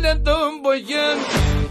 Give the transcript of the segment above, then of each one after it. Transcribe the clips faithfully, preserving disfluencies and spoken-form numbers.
tanıdım bugün.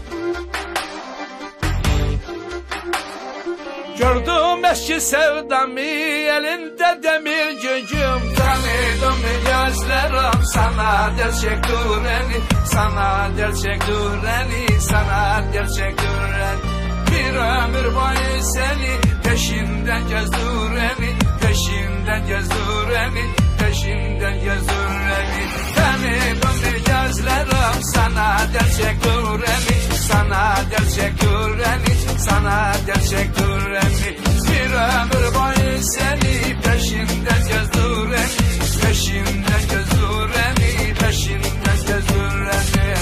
Gördüm eski sevdamı, elinde demir gücüm. Tanıdım gözlerim sana gerçek dureni, sana gerçek dureni, sana gerçek dureni. Bir ömür boyu seni peşinden gezdureni, peşinden gezdureni, peşinden gezdureni. Tanıdım gözlerim sana gerçek dureni, sana gerçek dureni, sana gerçek dureni. Bir ömür boyu seni peşinden gezdureni, peşinden gezdureni, peşinden gezdureni.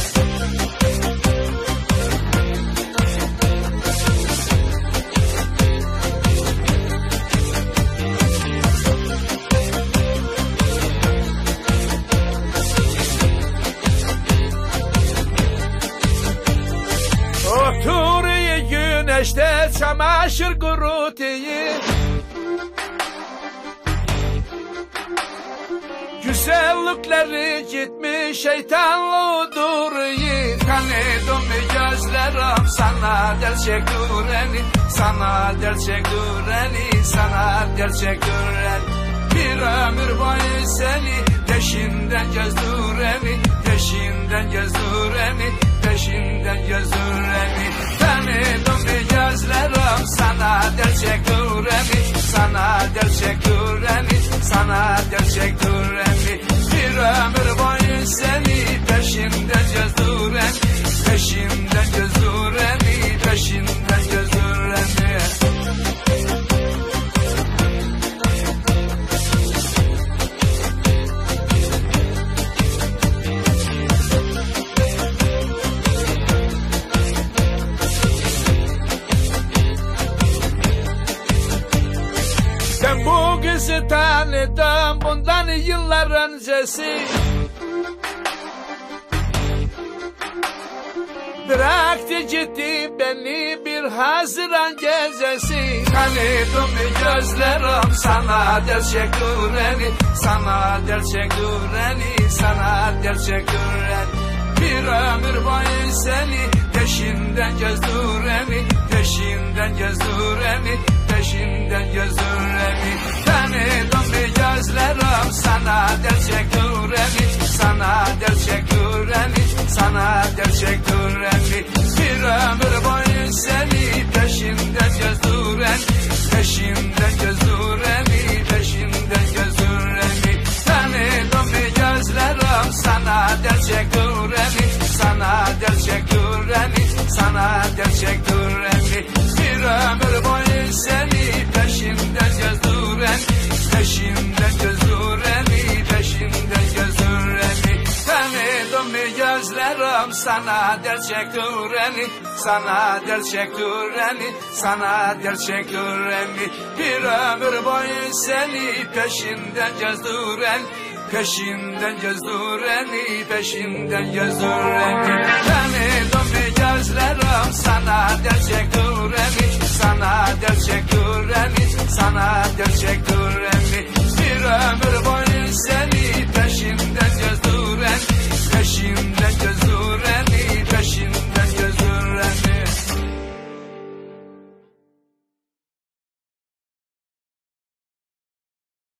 Oturuyor güneşte çamaşır kurutuyor. Güzellikleri gitmiş şeytanlı duruyor. Tanıdım gözlerim sana gerçek dureni, sana gerçek dureni, sana gerçek dureni. Bir ömür boyu seni peşinden gezdureni, peşinden gezdureni, peşinden gezdureni. Tanıdım gözlerim sana gerçek dureni, sana gerçek dureni, sana gerçek dureni. Bir ömür boyu seni peşinden gezdureni, peşinden gezdureni, peşinden gezdureni. Ben bu kızı tanıdım bundan yıllar öncesi. Bıraktı gitti beni bir Haziran gecesi. Tanıdım gözlerim sana gerçek dureni, sana gerçek dureni, sana gerçek dureni. Bir ömür boyu seni peşinden gezdureni, peşinden gezdureni, peşinden gezdureni. Tanıdım gözlerim sana gerçek dureni, sana gerçek dureni, sana gerçek dureni. Bir ömür boyu seni peşinden gezdureni, peşinden gezdureni, peşinden gezdureni. Tanıdım gözlerim sana gerçek dureni, sana gerçek dureni, sana gerçek dureni. Bir ömür boyu seni peşinden gezdureni, peşinden gezdureni, peşinden gezdureni. Tanıdım gözlerim sana gerçek dureni, sana gerçek dureni, sana gerçek dureni. Bir ömür boyu seni peşinden gezdureni, peşinden gezdureni, peşinden gezdureni. Tanıdım gözlerim sana gerçek dureni, sana gerçek dureni, sana gerçek dureni.